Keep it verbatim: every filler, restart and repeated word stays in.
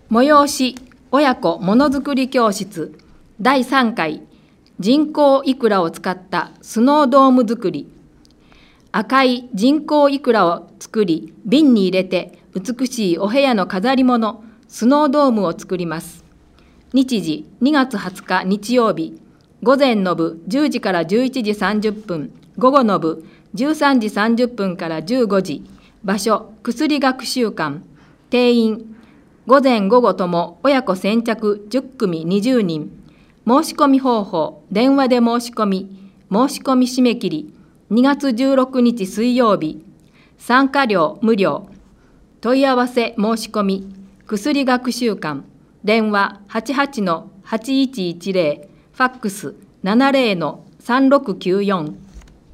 催し親子ものづくり教室だいさんかい人工いくらを使ったスノードーム作り。赤い人工いくらを作り瓶に入れて美しいお部屋の飾り物スノードームを作ります。日時にがつはつか日曜日、午前の部じゅうじからじゅういちじさんじゅっぷん、午後の部じゅうさんじさんじゅっぷんからじゅうごじ、場所薬学習館、定員午前午後とも親子先着じゅっくみにじゅうにん、申し込み方法、電話で申し込み、申し込み締め切りにがつじゅうろくにち水曜日、参加料無料、問い合わせ申し込み、薬学習館、電話 はちはちのはちいちいちゼロ、ファックス ななゼロのさんろくきゅうよん。